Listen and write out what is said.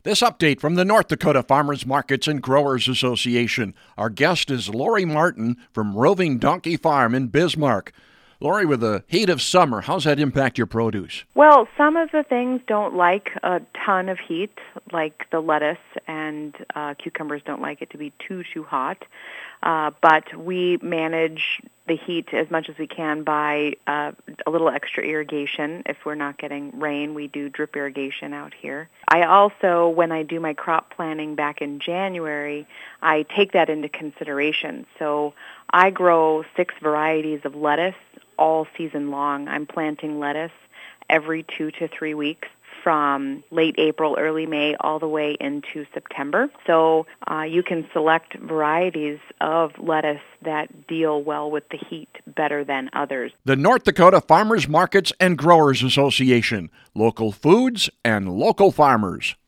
This update from the North Dakota Farmers Markets and Growers Association. Our guest is Lori Martin from Roving Donkey Farm in Bismarck. Lori, with the heat of summer, how's that impact your produce? Well, some of the things don't like a ton of heat, like the lettuce and cucumbers don't like it to be too hot. But we manage the heat as much as we can by a little extra irrigation. If we're not getting rain, we do drip irrigation out here. I also, when I do my crop planning back in January, I take that into consideration. So I grow 6 varieties of lettuce all season long. I'm planting lettuce every 2 to 3 weeks from late April, early May, all the way into September. So you can select varieties of lettuce that deal well with the heat better than others. The North Dakota Farmers Markets and Growers Association. Local foods and local farmers.